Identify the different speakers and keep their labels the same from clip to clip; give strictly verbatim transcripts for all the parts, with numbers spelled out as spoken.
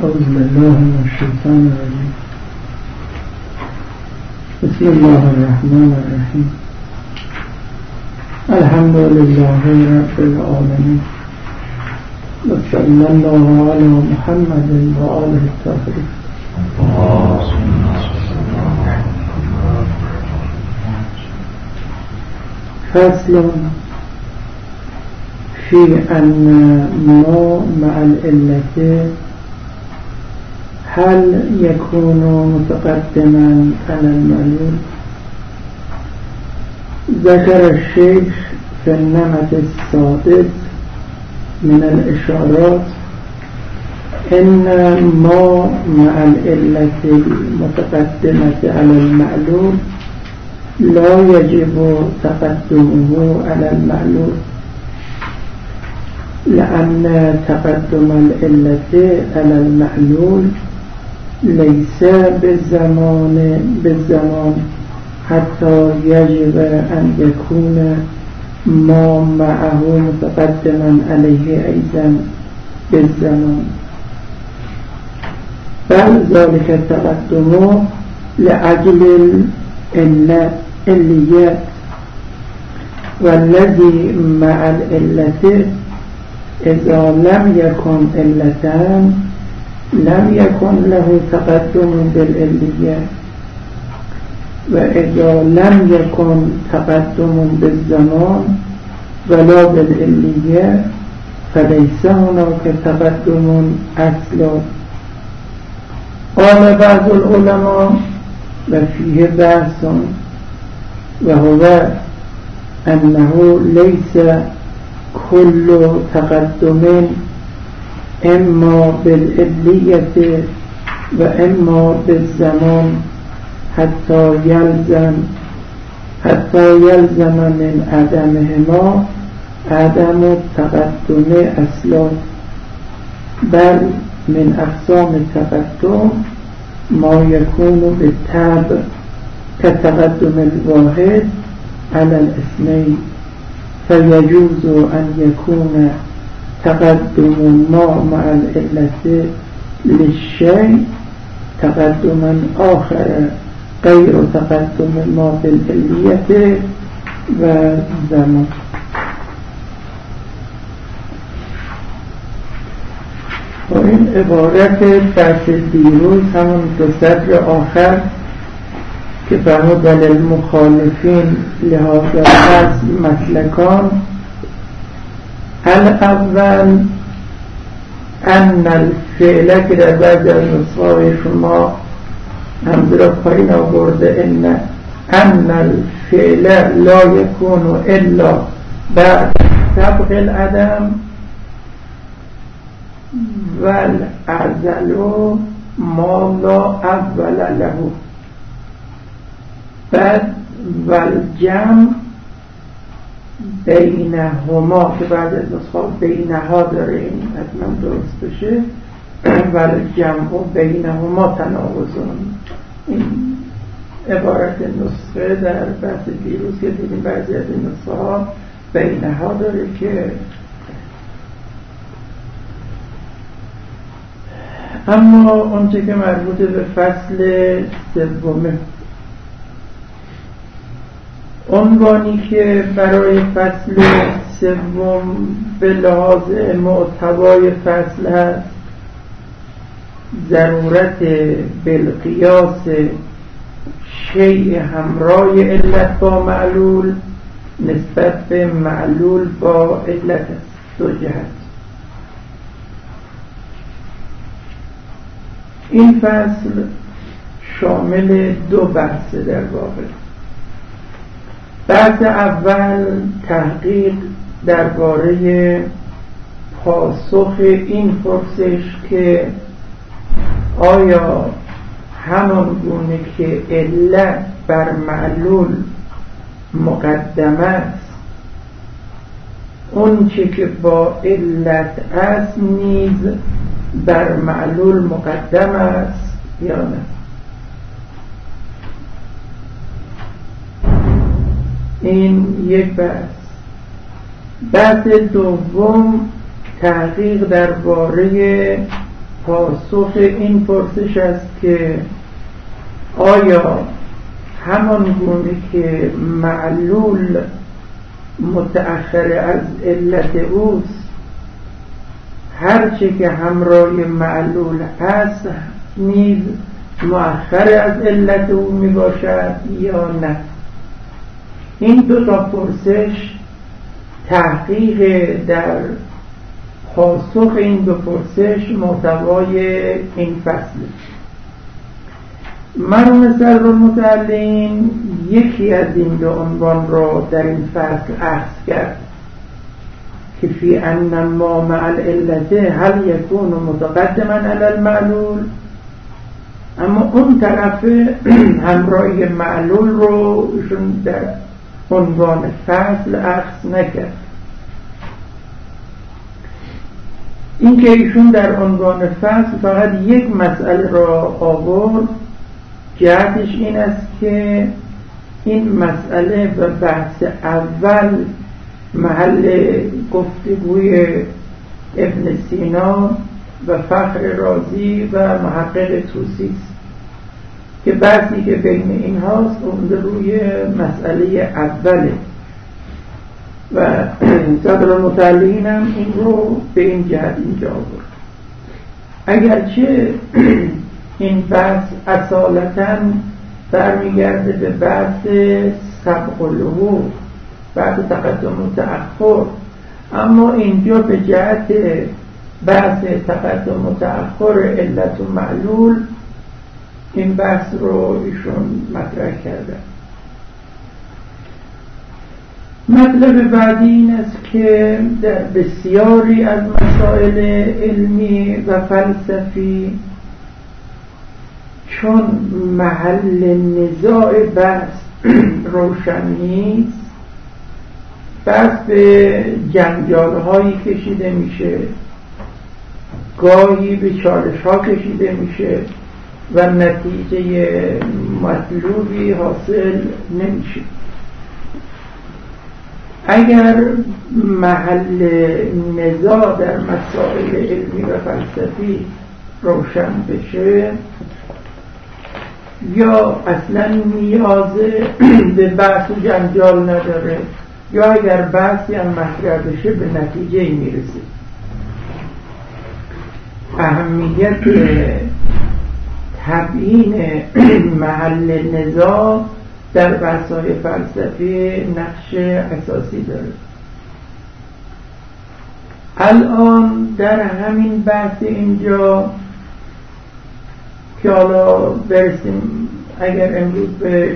Speaker 1: أعوذ بالله من الشيطان الرجيم. بسم الله الرحمن الرحيم. الحمد لله رب العالمين، وصلى الله على محمد وآله الطاهرين. فصل في أن ما مع العلة هل يكون متقدما على المعلول؟ ذكر الشيخ في النمط السادس من الإشارات إن ما مع العلة المتقدمة على المعلول لا يجب تقدمه على المعلول، لأن تقدم العلة على المعلول ليس بالزمان بالزمان حتى يجب أن يكون ما معه متقدما عليه أيضا بالزمان، بل ذلك التقدم لأجل العليات، والذي مع العلة إذا لم يكن علتان لم يكن له تقدم بالعليات، وإذا لم يكن تقدم بالزمان ولا بالعليات فليس هناك تقدم أصلا. قال بعض العلماء وفيه بحث، وهو أنه ليس كل تقدم إما بالعلية وإما بالزمان حتى يلزم حتى يلزم من عدمهما عدم التقدم أصلا، بل من أقسام التقدم ما يكون بالتبع كتقدم الواحد على الاثنين، فيجوز أن يكون تقدم ما مع العلة للشيء تقدما آخر غير تقدم ما بالعلية والزمان. و این عبارت بحث دیروز همون دو سطر آخر که فرمود للمخالفین لهذا الفصل مسلکان: الاول ان الفعل که در بعض از نسخه‌های شما هم را پایین آورده ان ان الفعل لا یکون الا بعد سبق العدم والأعزل ما لا أول له، بعد والجمع بینهما که بعد از نسخه بینها داره، این حتما درست بشه، والجمع بینهما تناقضون. این عبارت نسخه در بحث دیروز که دیدیم بعضی از این نسخه ها بینها داره که اما اونچه که مربوط به فصل سومه، عنوانی که برای فصل سوم به لحاظ محتوای فصل هست ضرورت بالقیاس شیء همراه علت با معلول نسبت به معلول با علت است. دو جهت. این فصل شامل دو بحث در واقع. بحث اول تحقیق درباره پاسخ این پرسش که آیا همان گونه که علت بر معلول مقدم است اون چه که با علت است نیز بر معلول مقدم است یا نه. این یک بحث. بحث دوم تحقیق درباره پاسخ این پرسش است که آیا همان گونه که معلول متأخر از علت اوست، هرچه که همراه معلول هست نیز مؤخر از علت او می باشد یا نه؟ این دو تا پرسش تحقیق در پاسخ این دو پرسش محتوای این فصل. مرحوم صدرالمتعلین یکی از این دو عنوان را در این فصل اخذ کرد که فی ان ما مع العلت هل یکون متقدما علی المعلول، اما اون طرف همراهی معلول رو ایشون در عنوان فصل اخذ نکرد. این که ایشون در عنوان فصل فقط یک مسئله را آورد، جهتش این است که این مسئله و بحث اول محل گفتگوی ابن سینا و فخر رازی و محقق طوسی است که بحثی که بین این هاست اون روی مسئله اوله و صدرالمتعلین هم این رو به این جهت اینجا آورد. اگرچه این بحث اصالتاً برمیگرده به بحث سبق الوحود، بحث تقدم و تأخر، اما اینجا به جهت بحث تقدم و تأخر علت و معلول این بحث رو ایشون مطرح کرده. مطلب بعدی این است که در بسیاری از مسائل علمی و فلسفی چون محل نزاع بحث روشن نیست، بحث به جنجال هایی کشیده میشه، گاهی به چالش ها کشیده میشه و نتیجه مطلوبی حاصل نمیشه. اگر محل نزاع در مسائل علمی و فلسفی روشن بشه یا اصلا نیاز به بحث و جنجال نداره، یا اگر بحثی هم مطرح بشه به نتیجه میرسه. اهمیت تبیین محل نزاع در بحث‌های فلسفی نقش اساسی داره. الان در همین بحث اینجا که حالا برسیم اگر امروز بهش،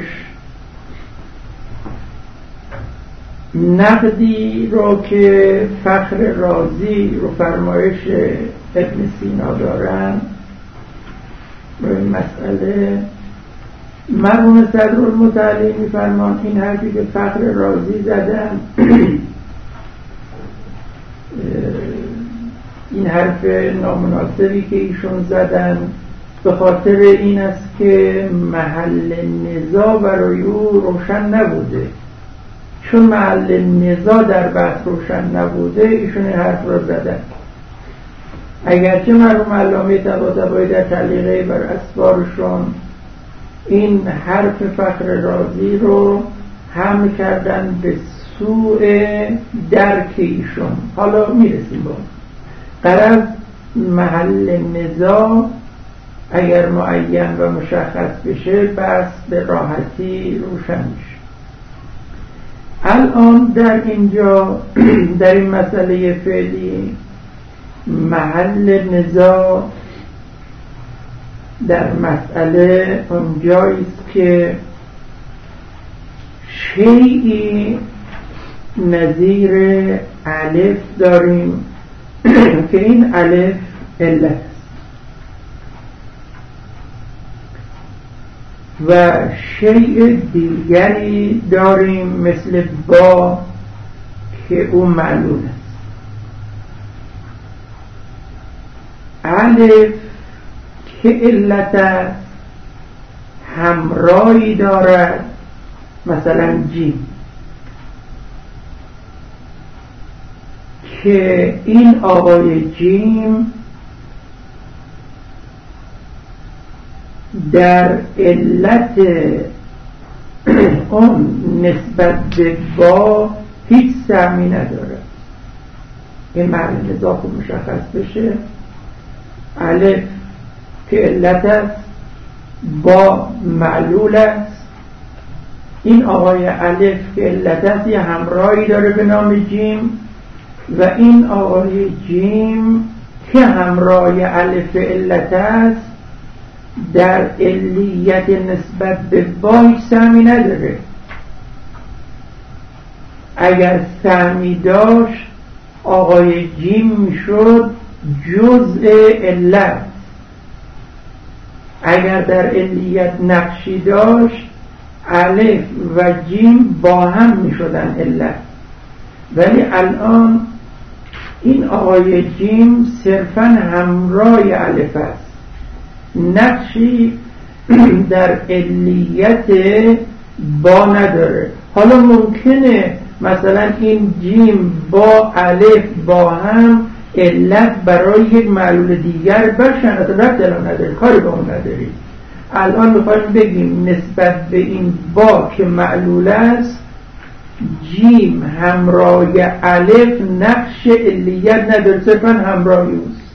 Speaker 1: نقدی رو که فخر رازی رو فرمایش ابن سینا دارن روی این مسئله، مرحوم صدرالمتعلین می‌فرمان این حرفی که فخر رازی زدن این حرف نامناسبی که ایشون زدن به خاطر این است که محل نزاع برای او روشن نبوده. چون محل نزاع در بحث روشن نبوده ایشون این حرف رو زدن. اگرچه مرحوم علامه طباطبایی در تعلیقه بر اسفارشون این حرف فخر رازی رو حمل کردن به سوء درک ایشون. حالا میرسیم با غرض محل نزاع اگر معین و مشخص بشه بس به راحتی روشن میشه. الان در اینجا در این مسئله فعلی محل نزاع در مسئله اونجاییست که شیئی نظیر الف داریم که این الف علت است و شیء دیگری داریم مثل با که او معلول است. الف که علت است همراهی دارد مثلا جیم که این آقای جیم در علت اون نسبت به با هیچ سهمی نداره. این معنی نزاع خوب مشخص بشه. الف که علت است، با معلول است. این آقای الف که علت است یه همراهی داره به نام جیم و این آقای جیم که همراه الف علت است در علیت نسبت به با هیچ سهمی نداره. اگر سهمی داشت آقای جیم میشد جزء علت. اگر در علیت نقشی داشت الف و جیم با هم میشدن علت. ولی الان این آقای جیم صرفا همراه الف است، نقشی در علیت با نداره. حالا ممکنه مثلا این جیم با الف با هم علت برای یک معلول دیگر باشن، اصلا ربط الان نداره، کاری با اون نداری. الان میخوایم بگیم نسبت به این با که معلول است جیم همراه الف نقش علیت نداره، صرفا همراهی است.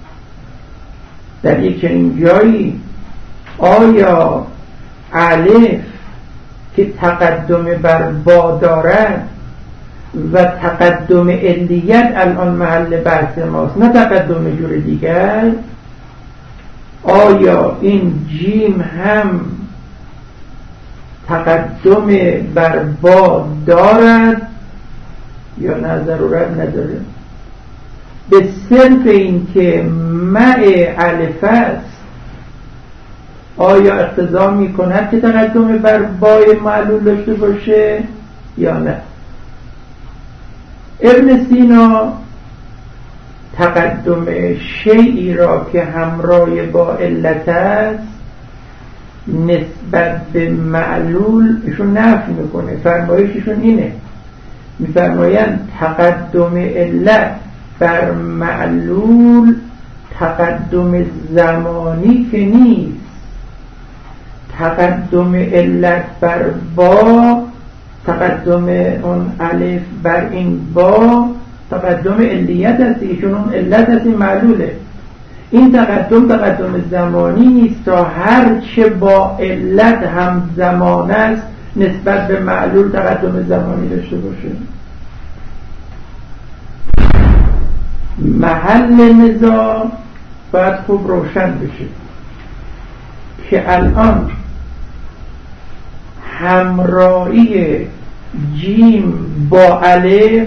Speaker 1: در یک چنین جایی آیا الف که تقدم بر با دارد و تقدم علیت الان محل بحث ماست نه تقدم جور دیگر، آیا این جیم هم تقدم بر با دارد یا نه ضرورت نداره؟ به صرف این که مع الف است آیا اقتضا می کند که تقدم بر بای معلول داشته باشه یا نه؟ ابن سینا تقدم شیئی را که همراه با علت است نسبت به معلول ایشون نفی میکنه. فرمایششون اینه، میفرمایند تقدم علت بر معلول تقدم زمانی که نیست، تقدم علت بر با، تقدم اون الف بر این با تقدم علیت است، ایشون اون علت است، این معلوله. این تقدم تقدم زمانی نیست تا هر چه با علت هم زمان است نسبت به معلول تقدم زمانی داشته باشه. محل نزاع باید خوب روشن بشه که الان همراهی جیم با الف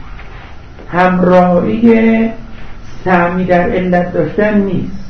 Speaker 1: همراهی سهمی در علت داشتن نیست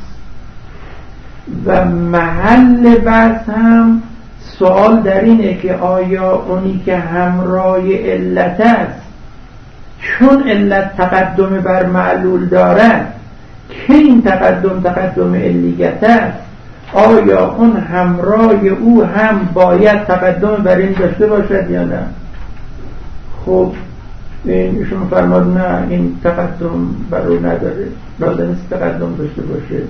Speaker 1: و محل بحث هم سوال در اینه که آیا اونی که همراه علت است چون علت تقدم بر معلول دارد که این تقدم تقدم علیت است، آیا اون همراه او هم باید تقدم بر این داشته باشد یا نه؟ خب این ایشون فرماد نه، این تقدم بر او نداره، لازم نیست تقدم داشته باشه.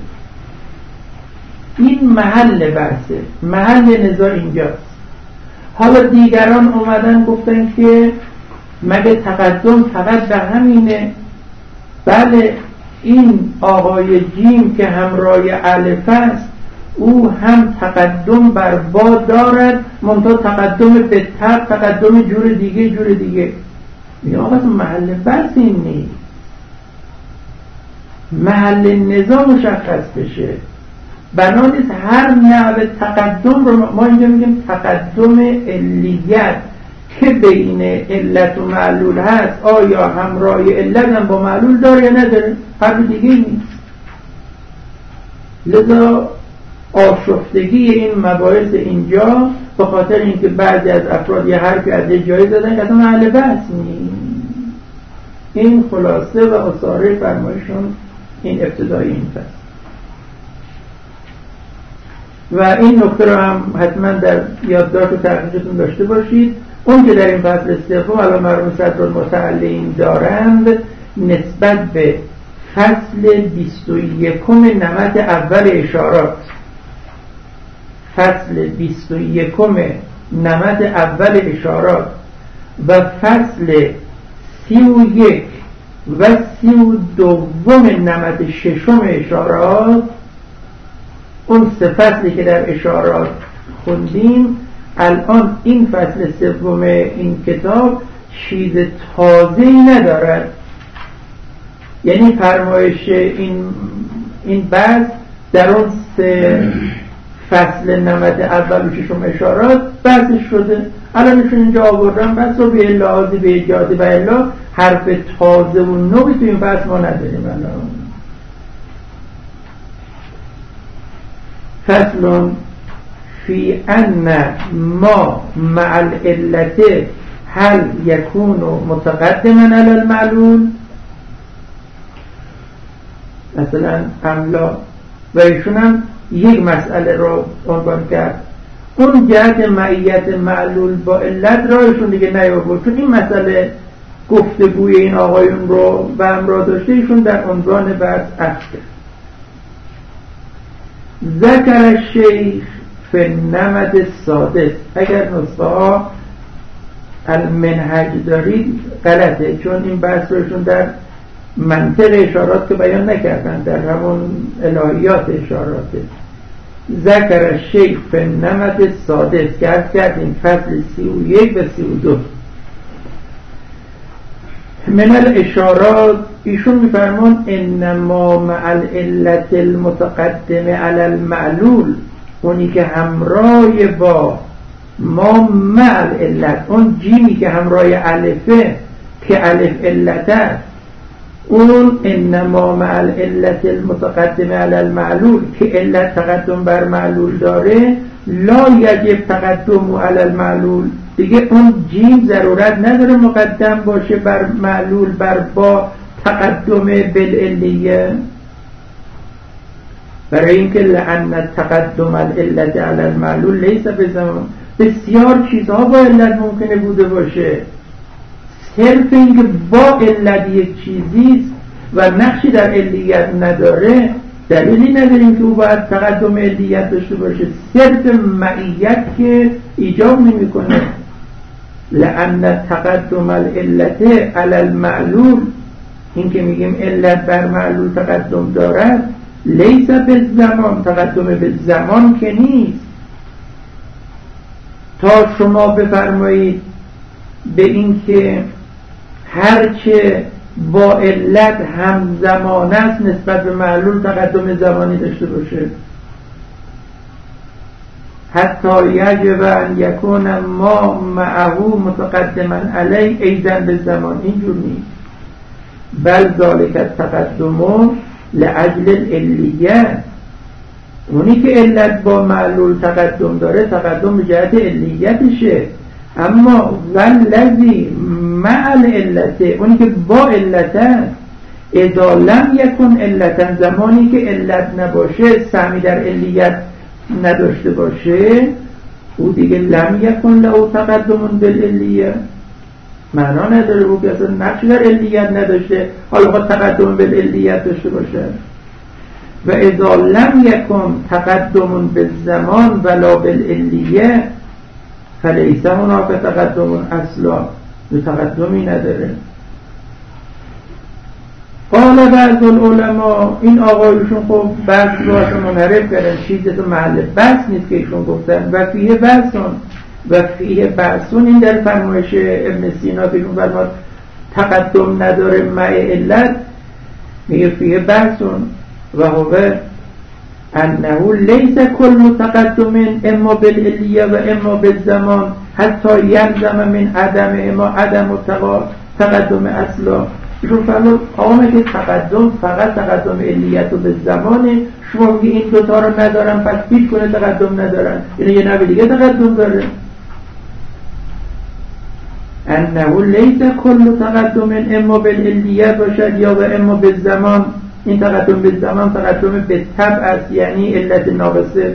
Speaker 1: این محل بحثه، محل نزاع اینجاست. حالا دیگران اومدن گفتن که مگه تقدم فقط به همینه؟ بله، این آقای جیم که همراه الف است او هم تقدم بر با دارد، منتها تقدم به تق تقدم جور دیگه جور دیگه. یا آقا محل بحث این نیست، محل نزاع مشخص بشه. بنابراین هر نوع تقدم رو ما اینجا میگیم تقدم علیت که بین علت و معلول هست، آیا همراه علت هم با معلول داره یا نداره؟ حرف دیگه نیست. لذا آشفتگی این مباحث اینجا به خاطر اینکه بعضی از افراد یه حرفی از یه جایی زدن که اصلا محل بحث نیست. این خلاصه و اصاره فرمایشون این ابتدای این فصل. و این نکته رو هم حتما در یادداشت و تحقیقتون داشته باشید. اون که در این فصل سوم الان مرحوم صدرالمتعلین دارند نسبت به فصل بیست و یکم نمط اول اشارات فصل بیست و یکم نمد اول اشارات و فصل سی و یک و سی و دوم نمد ششم اشارات، اون سه فصلی که در اشارات خوندیم، الان این فصل سوم این کتاب چیز تازه‌ای ندارد. یعنی فرمایش این این بحث در اون سه فصل نمد اول و ششم اشارات بحثش شده، الانشون اینجا آوردن بس رو به لحاظی به ایجاده و الا حرف تازه و نوی تو این بحث ما نداریم. الان فصل فی ان ما مع العلت هل یکون متقدما علی المعلول، مثلا املا و ایشون هم یک مسئله رو عنوان کرد، اون جهت معیت معلول با علت را ایشون دیگه نیاورد، چون این مسئله گفتگوی این آقایون رو و همراه داشته ایشون در عنوان بحث عکس کرد. ذکر الشیخ فی النمد السادس، اگر نسخه ها المنهج دارید غلطه، چون این بحث روشون در منطق اشارات که بیان نکردن، در همون الهیات اشاراته. ذکر الشیخ فی النمد السادس که عرض کردیم فصل سی و یک و سی و دو من الاشارات، ایشون میفرمون انما مع العلت المتقدم علی المعلول، اونی که همراه با ما مع العلت، اون جیمی که همراه الفه که الف علت است، اون انما مع العلت المتقدم علی المعلول که علت تقدم بر معلول داره، لا یجب تقدم علی المعلول، دیگه اون جیم ضرورت نداره مقدم باشه بر معلول بر با تقدم بالعلیه، برای اینکه لأن تقدم العلت علی المعلول لیس بزمان، بسیار چیزها با علت ممکنه بوده باشه، صرف اینکه با علت یک چیزیست و نقشی در علیت نداره دلیلی نداریم که او باید تقدم علیت داشته باشه، صرف معیت که ایجاب نمی کنه. لأن تقدم العلت علی المعلول، این که میگیم علت بر معلول تقدم دارد، لیس به زمان، تقدم به زمان که نیست. تا شما بفرمایید به این که هرچه با علت همزمان است نسبت به معلول تقدم زمانی داشته باشه، حتی یجب ان یکون ما معه متقدما علی ایضا به زمان، اینجور نیست. بل ذالک التقدم لأجل العلیه، اونی که علت با معلول تقدم داره تقدم به جهت علیتشه، اما والذی مع العلت، اونی که با علت است، اذا لم یکن علتا، زمانی که علت نباشه سهمی در علیت نداشته باشه، او دیگه لم یکن له تقدم بالعلیه، معنا نداره، او که اصلا نقش در علیت نداشته حالا خود تقدم بالعلیت داشته باشه. و اذا لم یکن تقدم بالزمان ولا بالعلیه فلیس هناک تقدم اصلا، تقدمی نداره. قال بعض العلماء، این آقایشون خب بعض راش منحرف کردن، چیزی تو محل بحث نیست که ایشون گفتن. و فیه بحثون و فیه بحثون، این در فرمایش ابن سینا که ایشون فرماد تقدم نداره مع علت، میگه فیه بحثون و هو انه لیس کل تقدم اما بالعلیه و اما بالزمان حتی یلزم من عدم اما عدم تقدم اصلا. ایشون فرمود آمه که تقدم فقط تقدم علیت و به زمانه، شما میگه این دوتا رو ندارن پس هیچ کنه تقدم ندارن، اینه یه نوع دیگه تقدم داره. انه لیس کل تقدم اما بالعلیه باشد یا و اما بالزمان، این تقدم به زمان تقدم به طبع است، یعنی علت ناقصه.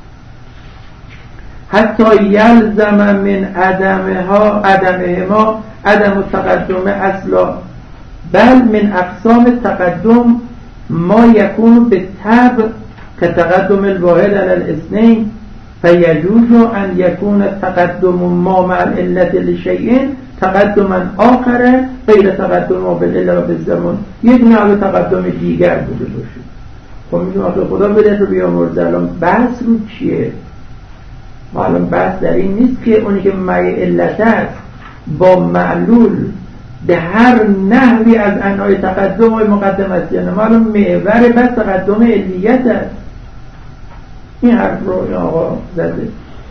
Speaker 1: حتی یلزم من عدمها عدمهما عدم تقدم اصلا، بل من اقسام تقدم ما یکون به طبع که تقدم الواحد علی الاثنین، فیجوز ان یکون تقدم ما مع العلت لشیء تقدما آخر غیر تقدم ما بالعلت و بالزمان، یه دونه علی تقدم دیگر بوده باشه. خب میگم آخه خدا بده رو بیامرزه. الان بحث رو چیه؟ ما الان بحث در این نیست که اونی که مع علت است با معلول به هر نحوی از انواع تقدم و مقدم است، یعنی ما الان محور بس تقدم علیت است. این حرف رو این آقا زده.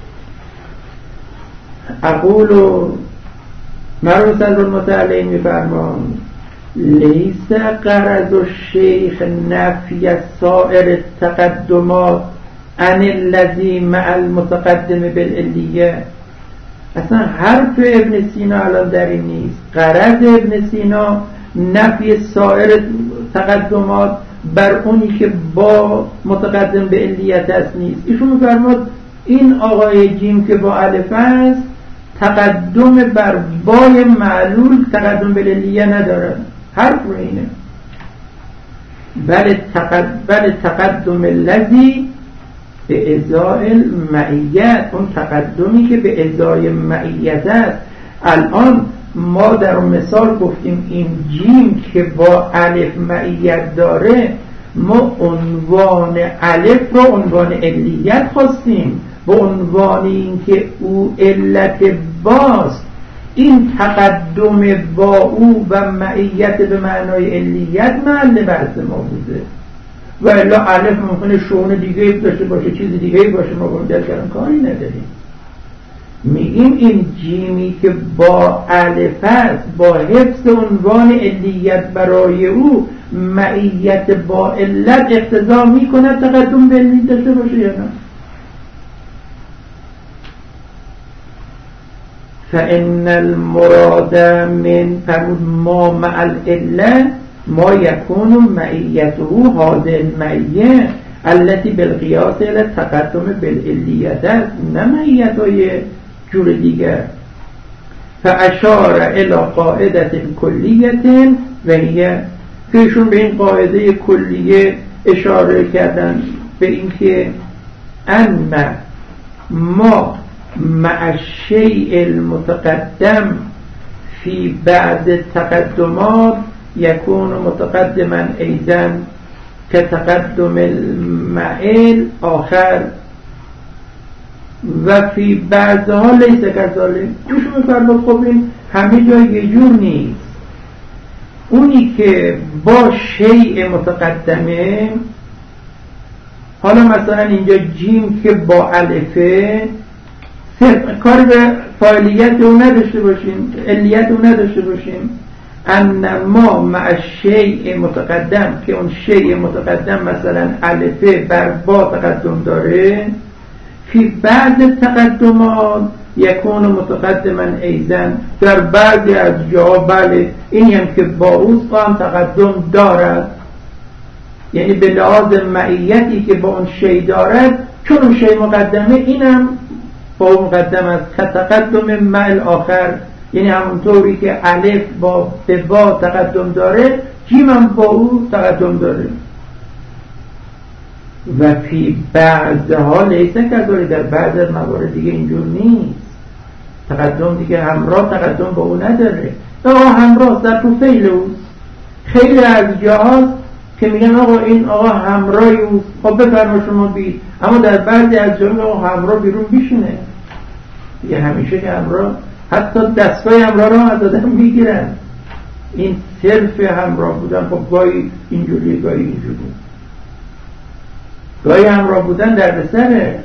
Speaker 1: اقول و مرحوم صدر المتعلی میفرمان لیس غرض الشیخ نفی سائر التقدمات عن الذی مع المتقدم بالعلیه. اصلا حرف ابن سینا الان در این نیست. غرض ابن سینا نفی سایر تقدمات بر اونی که با متقدم به علیت است نیست. ایشون می‌فرماد این آقای جیم که با الف است تقدم بر بای معلول تقدم به علیه نداره. حرف رو اینه. بل تقدم بل تقدم الذی به ازای المعیت، اون تقدمی که به ازای معیت است. الان ما در مثال گفتیم این جیم که با الف معیت داره، ما عنوان الف رو عنوان علیت خواستیم به عنوان این که او علت باست. این تقدم با او و معیت به معنای علیت محل بحث ما بوده. و الا الف ممکنه شؤون دیگه داشته باشه، چیز دیگه باشه، ما با در کردن کاری نداریم. میگیم این جیمی که با الف است با حفظ عنوان علیت برای او معیت با علت اقتضا میکنه تقدم به علیت داشته باشه یا نه؟ فإن المراد من فرمود ما مع العلة ما يكون معیته هذه المعیه التي بالقیاس الى تقدم بالعلیت است، نه معیتهای جور دیگر. فاشار الى قاعده کلیه و هی کهشون به این قاعده کلیه اشاره کردن به اینکه ان ما مع الشیء المتقدم فی بعد تقدمات یکون متقدما ایضا که تقدم المعیل آخر و فی بعضها لیس کذالک. ایشون میفرماد خب این همه جای یه جور نیست. اونی که با شیء متقدمه، حالا مثلا اینجا جیم که با الفه، صرف کار به فاعلیت او نداشته باشیم، علیت او نداشته باشیم. ان ما مع شیء متقدم که اون شیء متقدم مثلا الفه بر با تقدم داره، فی بعض تقدمات یکون متقدما ایضا، در بعضی از جاها بله این هم که با اوست هم تقدم دارد، یعنی به لحاظ معیتی که با اون شیء دارد چون اون شیء مقدمه اینم با اون مقدم است که تقدم مع الاخر، یعنی همونطوری که الف با به با تقدم داره جیم هم با او تقدم داره. و فی بعضها لیس کذالک، در بعض از موارد دیگه اینجور نیست. تقدم دیگه همراه تقدم با او نداره. آقا همراه در تو فعل اوست. خیلی از جاهاست که میگن آقا این آقا همراهی اوست، خب بفرما شما بید، اما در بعضی از جاها آقا همراه بیرون بیشونه دیگه. همیشه که همراه، حتی دستای همراه رو از آدم میگیرن. این صرف همراه بودن خب گاهی اینجوری گاهی اینجوری، گاهی همراه بودن در سره.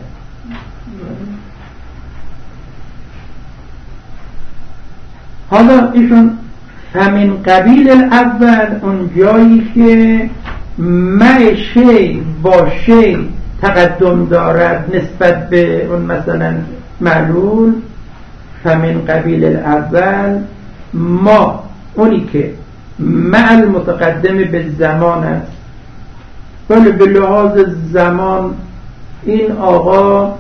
Speaker 1: حالا ایشون همین قبیل الاول اون جایی که مع شی با شی تقدم دارد نسبت به اون مثلا معلول، همین قبیل الاول ما اونی که مع المتقدم به زمان است، ولی به لحاظ زمان این آقا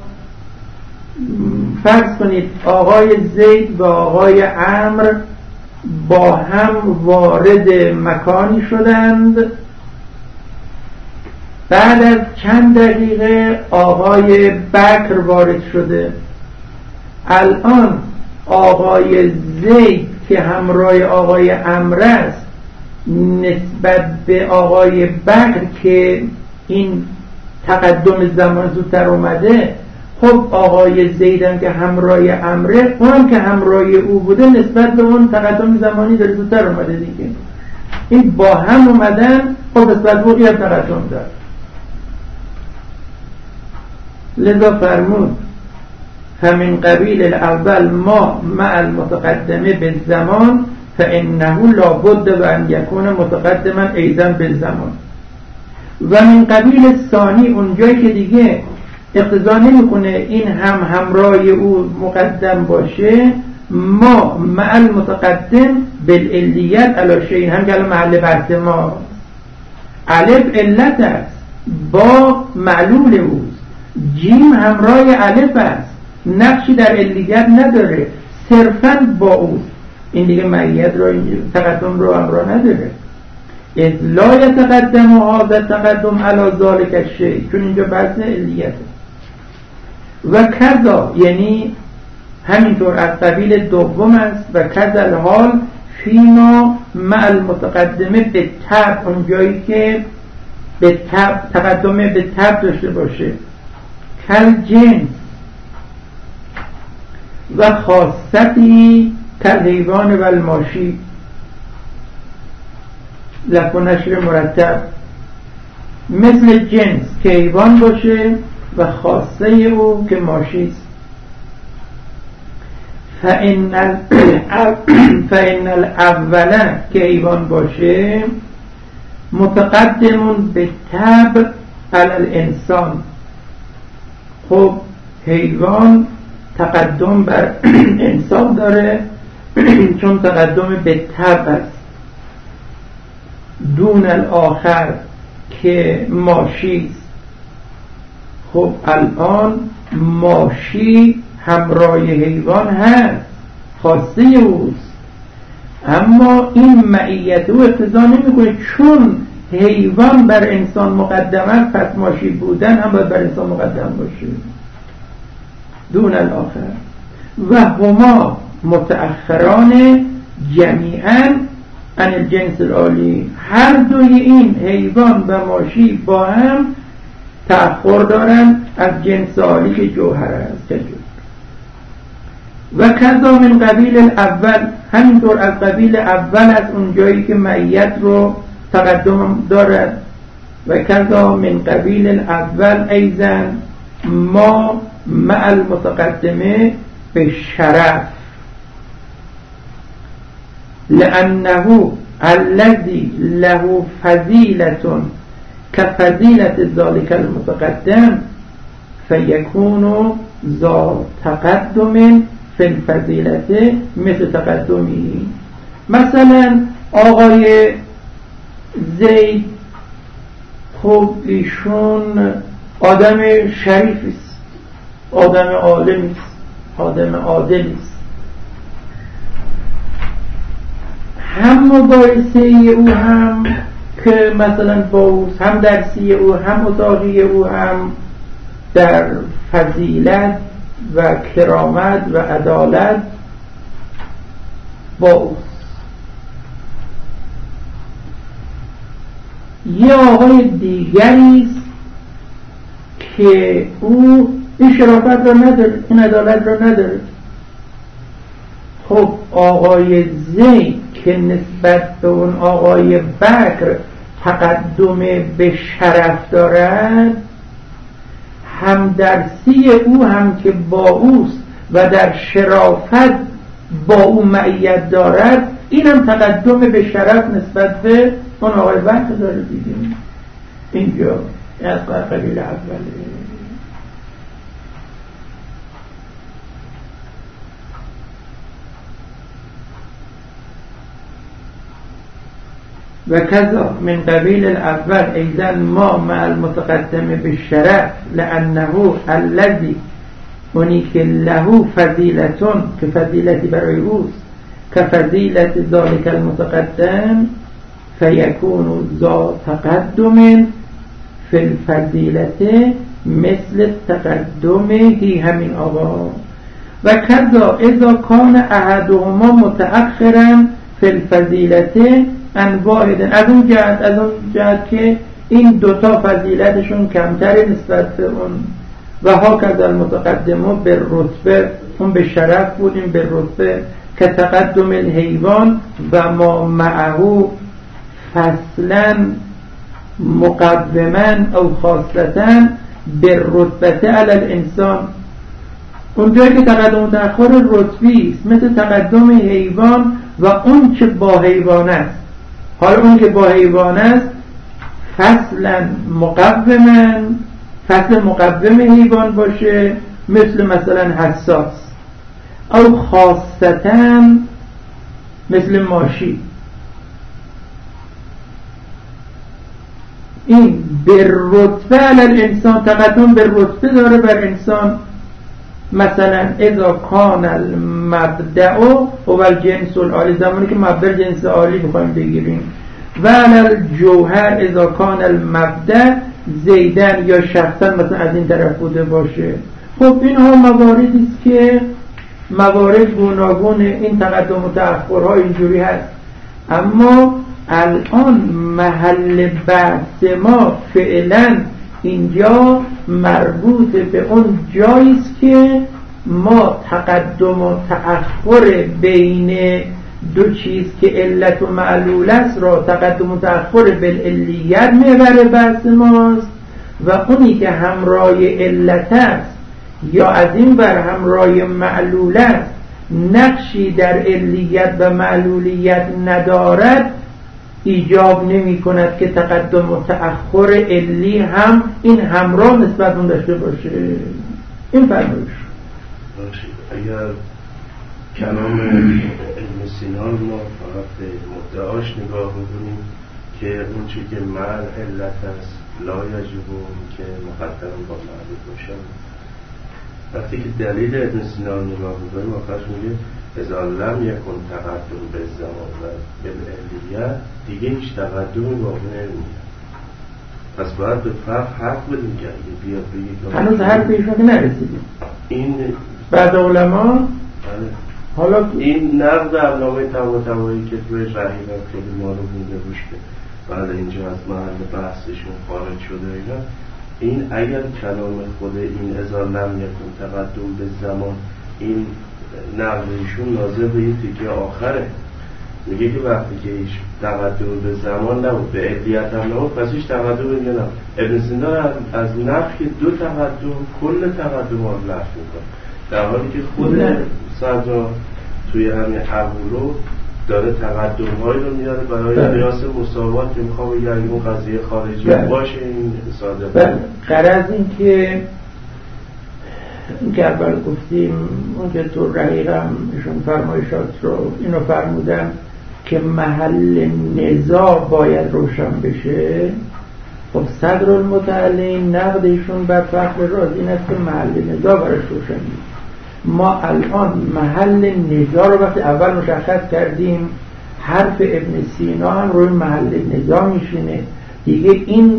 Speaker 1: فرض کنید آقای زید و آقای عمرو با هم وارد مکانی شدند بعد از چند دقیقه آقای بکر وارد شده. الان آقای زید که همراه آقای عمرو است نسبت به آقای بکر که این تقدم زمان زودتر اومده، خب آقای زیدم که همراه عمره، اونم که همراه او بوده نسبت به اون تقدم زمانی داره زودتر اومده دیگه. این با هم اومدن، خب نسبت به اون تقدم داره. لذا فرمود فمن قبیل الاول ما مع المتقدمه بالزمان فانه لابد و ان یکون متقدما ایضا بالزمان. و من قبیل ثانی اونجایی که دیگه اقتضا نمیکنه این هم همراه او مقدم باشه، ما مع المتقدم بالعلیت علی شیء، هم که محل بحث ما الف علت است با معلول اوست، جیم همراه الف است، نقشی در علیت نداره، صرفا با اوست. این دیگه معیت رو تقدم رو همراه نداره. اذ لا یتقدم هذا تقدم علی ذلک الشیء، چون اینجا بحث علیته. و کذا یعنی همینطور از قبیل دوم است. و کذا الحال فیما مع المتقدمه به تبع، اونجایی که به تبع تقدمه به تبع داشته باشه، کل جنس و خاصتی کل حیوان و الماشی، لف و نشر مرتب، مثل جنس که حیوان باشه و خاصه او که ماشی است. فإن الاول که حیوان باشه متقدم به تبع علی الانسان، خب حیوان تقدم بر انسان داره چون تقدم به تبع است. دون الاخر که ماشی است. خب الان ماشی همراه حیوان هست، خاصه اوست، اما این معیت او اقتضا نمیکنه چون حیوان بر انسان مقدم است پس ماشی بودن هم باید بر انسان مقدم باشه. دون الاخر و هما متأخران جمیعا عن الجنس العالی، هر دوی این حیوان و ماشی با هم تأخر دارن از جنس عالی که جوهر است. و کذا من قبیل الاول، همینطور از قبیل اول از اونجایی که معیت رو تقدم دارد. و کذا من قبیل الاول ایضا ما مع المتقدمه به شرف، لأنه الذي له فضیلة كفضیلة ذلك المتقدم فيكون ذا تقدم فی الفضیلة مثل تقدمی. مثلا آقای زید، خب ایشون آدم شریفی است، آدم عالمی است، آدم عادلی است، هم مبارزه او هم که مثلا با او، هم درسی او هم اتاقی او هم در فضیلت و کرامت و عدالت با اوست. یه آقای دیگری است که او این شرافت را نداره، این عدالت را نداره. خب آقای زید که نسبت به اون آقای بکر تقدم به شرف دارد، هم درسی او هم که با اوست و در شرافت با او معیت دارد، این هم تقدم به شرف نسبت به اون آقای بکر داره دیگه. اینجا از قبیل اوله. و کذا من قبیل الاول ایضا ما مع المتقدم بالشرف لانه الذی اونی که له فضیلتون که فضیلتی برای اوست که فضیلت ذالک المتقدم فیکون ذا تقدم فی فی الفضیلت مثل تقدمه همین آقا و کذا اذا کان احدهما متأخرا فی الفضیلت عن واحد، از اون جهت از اون جهت که این دوتا فضیلتشون کمتر نسبت به اون و ها کذا المتقدم به رتبه، اون به شرف بود این به رتبه که تقدم الحیوان و ما معه فصلا مقوما او خاصتا به رتبه علی الانسان. اونجایی که تقدم و تأخر رتبی است مثل تقدم حیوان و اون که با حیوان است. حالا اون که با حیوان است فصلا مقوما، فصل مقوم حیوان باشه مثل مثلا حساس، او خاصتا مثل ماشی. این به رتبه علی الانسان، تقدم به رتبه داره بر انسان. مثلا اذا کان المبدأ و الجنس العالی، زمانی که مبدأ جنس عالی بخوایم بگیریم، و علی الجوهر اذا کان المبدأ زیدن یا شخصا مثلا از این طرف بوده باشه. خب اینها مواردی است که موارد گوناگون این تقدم و تأخرها اینجوری هست. اما الان محل بحث ما فعلا اینجا مربوط به اون جایی است که ما تقدم و تأخر بین دو چیز که علت و معلول است را تقدم و تأخر بالعلیت محور بحث ماست و اونی که همراه علت است یا از این بر همراه معلول است نقشی در علیت و معلولیت ندارد، ایجاب نمی کند که تقدم و تأخر علی هم این همراه نسبت اون داشته باشه. این فرمایش
Speaker 2: اگر کلام ابن سینا ما فقط به مدعاش نگاه میکنیم که اون چی که معنی علت است لا یجب که مقدم با معلول باشه، وقتی که دلیل ابن سینا رو نگاه میکنیم آخرش میگه اذا لم یکن تقدم به زمان و بالعلیت، دیگه هیچ تقدمی باقی نمیاد. پس باید به فرق حق بدیم که اگه بیاد بگید
Speaker 1: هنوز حرف ایشون که نرسیدیم
Speaker 2: این
Speaker 1: بعد علما. حالا
Speaker 2: این نقد علامه طباطبایی که توی رحیم خیلی ما رو بوده روش که بعد اینجا از محل بحثشون خارج شده اینا، این اگر کلام خود این اذا لم یکن تقدم به زمان این نقدشون ناظر به این تیکه آخره، میگه که وقتی که هیچ تقدم به زمان نبود به علیت هم نبود پس هیچ تقدم به نبود. ابن سینا از نفی دو تقدم کل تقدم ها رو نفی میکنه، در حالی که خود صدرا توی همین اولو داره تقدم هایی رو میاره برای قیاس مساوات که میخوام بگه اگه اون قضیه خارجی بله. باشه این ساده
Speaker 1: بله. غرض این که این که اول گفتیم اون که تو رقیقم ایشون فرمایشات رو اینو فرمودن که محل نزاع باید روشن بشه. خب صدر المتعلم نقدشون بر فخر رازی این است که محل نزاع برش روشن نیست. ما الان محل نزاع رو وقتی اول مشخص کردیم حرف ابن سینا هم روی محل نزاع میشینه دیگه. این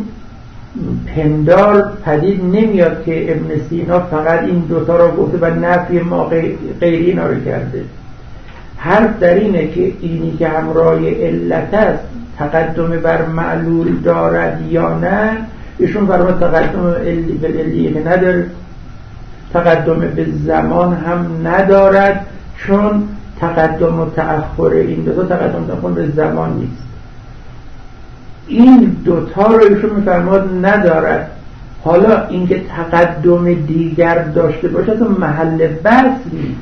Speaker 1: پندار پدید نمیاد که ابن سینا فقط این دوتا رو گفته و نفی ما غیری اینا رو کرده. حرف در اینه که اینی که همراه علت است تقدم بر معلول دارد یا نه. ایشون فرمود تقدم بالعلیه که نداره، تقدم به زمان هم ندارد، چون تقدم و تأخر این دوتا تقدم و تأخر به زمان نیست. این دوتا رو ایشون میفرماد ندارد. حالا اینکه تقدم دیگر داشته باشه اصلا محل بحث نیست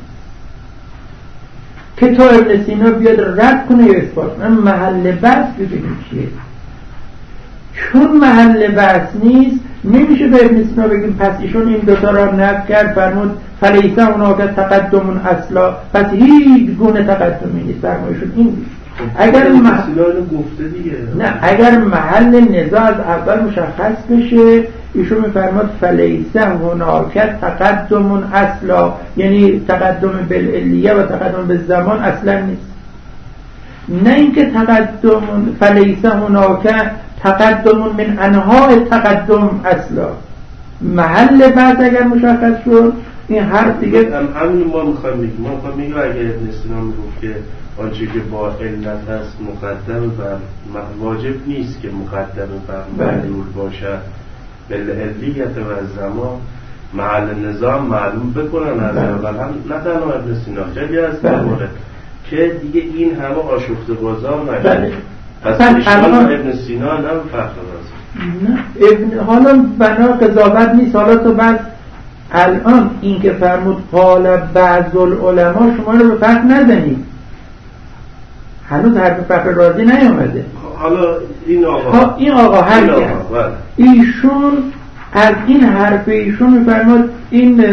Speaker 1: که تا ابن سینا بیاد رد کنه یا اثبات کنه. محل بحث ببینیم چیه. چون محل بحث نیست نمیشه به ابن سینا بگیم پس ایشون این دوتا را نفی کرد فرمود فلیسه اونا که تقدمون اصلا، پس هیچ گونه تقدمی نیست. فرمایشون این نیست. اگر مح...
Speaker 2: گفته دیگه.
Speaker 1: نه اگر محل نزاع از اول مشخص بشه ایشون میفرماد فلیسه هناک تقدم اصلا، یعنی تقدم بالعلیه و تقدم به زمان اصلا نیست. نه اینکه تقدم فلیسه هناک تقدم من انواع تقدم اصلا. محل بعد اگر مشخص شد این حرف دیگه
Speaker 2: همین ما میخوایم بگیم ما میخوایم بگیم اگر ابن سینا میگفت که آنچه که با علت است مقدم بر واجب نیست که مقدم بر معلول باشد بالعلیت و زمان محل نظام معلوم بکنن از اول هم نه تنها ابن سینا خیلی از موارد که دیگه این همه آشفته بازار نشه. پس اشکال ابن سینا نه فرق راست
Speaker 1: نه ابن حالا بنا قضاوت نیست. حالا تو بعد الان این که فرمود قال بعض العلماء شما رو به فرق نزنید، هنوز حرف فخر رازی نیامده.
Speaker 2: حالا این آقا
Speaker 1: این آقا هر که ایشون از این حرف ایشون میفرماد این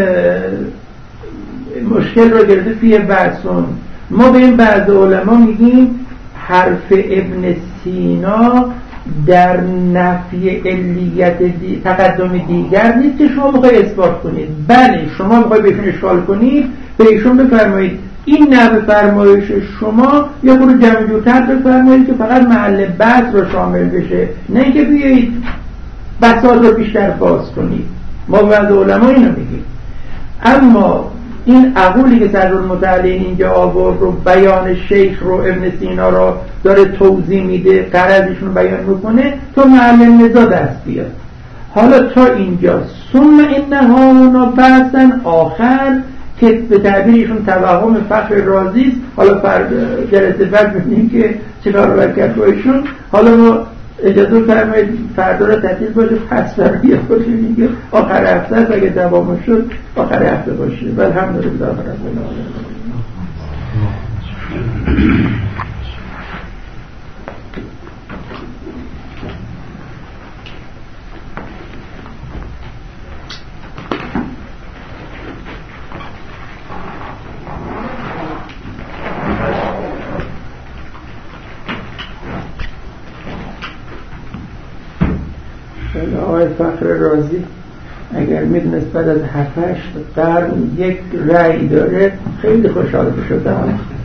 Speaker 1: مشکل رو گرفته فیه بحثون. ما به این بعض علما میگیم حرف ابن سینا در نفی علیت دی... تقدم دیگر نیست که شما بخواید اثبات کنید. بله شما بخواید بهشون اشکال کنید به ایشون بفرمایید این نوع فرمایش شما یا برو جمع جورتر بفرمایید که فقط محل بحث رو شامل بشه، نه که بیایید بساط رو بیشتر باز کنید. ما بعض علما اینو میگیم. اما این عقولی که صدرالمتعلین اینجا آورد رو بیان شیخ رو ابن سینا رو داره توضیح میده، قرضشون رو بیان میکنه تو محل نزا دست بیاد. حالا تا اینجا ثم انها اونا بحثن آخر که به تعبیرشون توهم فخر رازی است. حالا جلسه بعد می‌بینیم که چیکار رو کرد با ایشون. حالا ما اجازه فرمایید فردا رو تعطیل باشه، پس فردا یه خودی میگه آخر هفته است، اگه تمام شد آخر هفته باشه. الحمدلله رب العالمین. آقای فخر رازی اگر میدونست بعد از هفت هشت قرن یک رأی داره خیلی خوشحال شدم.